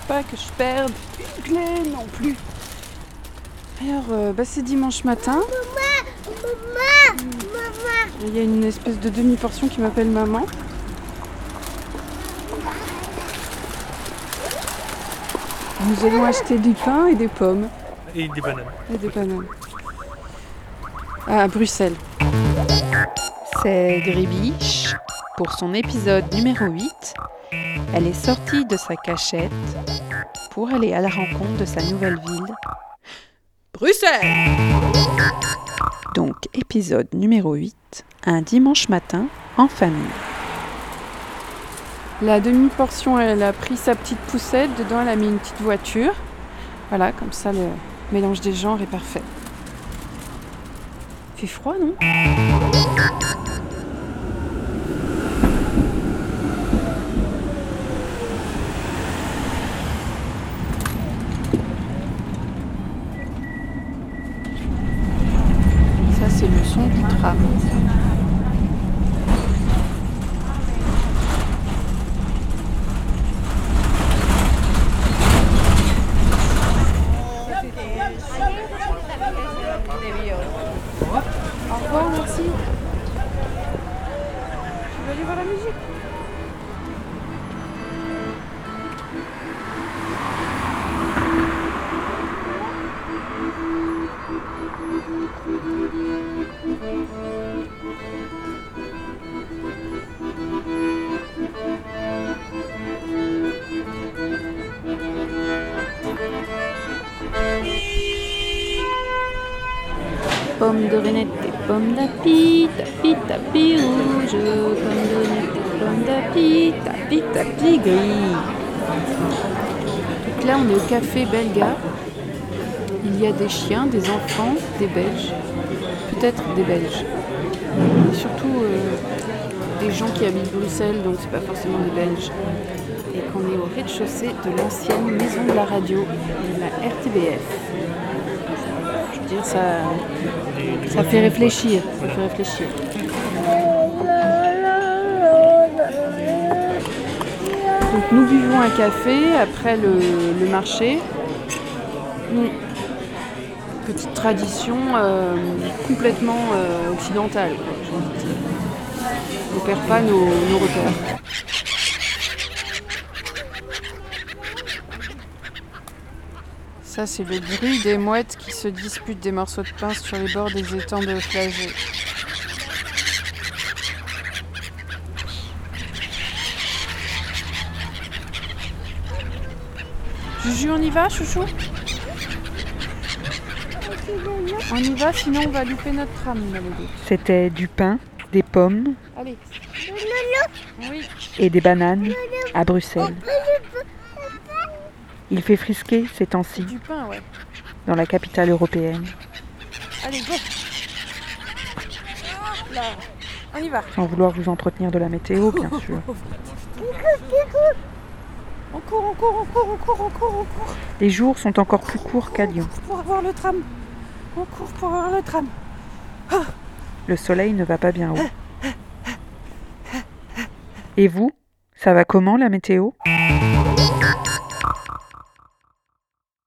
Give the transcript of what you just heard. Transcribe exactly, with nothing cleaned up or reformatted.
pas que je perde une clé non plus. Alors, euh, bah, c'est dimanche matin. Maman, maman, maman. Il y a une espèce de demi-portion qui m'appelle maman. Nous allons acheter du pain et des pommes. Et des bananes. Et des bananes. À Bruxelles. C'est Gribiche. Pour son épisode numéro huit, elle est sortie de sa cachette pour aller à la rencontre de sa nouvelle ville, Bruxelles. Donc, épisode numéro huit, un dimanche matin en famille. La demi-portion, elle a pris sa petite poussette. Dedans, elle a mis une petite voiture. Voilà, comme ça, le mélange des genres est parfait. Il fait froid, non ? Ça, c'est le son du tram. Au revoir, merci. Tu veux aller voir la musique ? Pomme de renette et pomme d'api, tapi tapi rouge. Pomme de renette et pomme d'api, tapi tapi gris. Donc là, on est au café Belga. Il y a des chiens, des enfants, des Belges. Peut-être des Belges. Et surtout euh, des gens qui habitent Bruxelles, donc c'est pas forcément des Belges. Et qu'on est au rez-de-chaussée de l'ancienne maison de la radio, de la R T B F. Je veux dire, ça, ça fait réfléchir. Ça fait réfléchir. Donc nous buvons un café après le, le marché. Nous, petite tradition euh, complètement euh, occidentale, quoi, j'ai envie de dire. On ne perd pas nos, nos repères. Ça, c'est le bruit des mouettes qui se disputent des morceaux de pain sur les bords des étangs de Flagey. Juju, on y va, chouchou ? On y va, sinon on va louper notre tram, Mélodie. C'était du pain, des pommes Allez. Oui. et des bananes à Bruxelles. Il fait frisquer ces temps-ci Du pain, ouais. dans la capitale européenne. Allez, go. Là. On y va. Sans vouloir vous entretenir de la météo, bien sûr. On court, on court, on court, on court, on court, on court. Les jours sont encore plus courts qu'à Lyon. Pour avoir le tram. On court pour avoir le tram. Le soleil ne va pas bien haut. Et vous, ça va comment la météo ?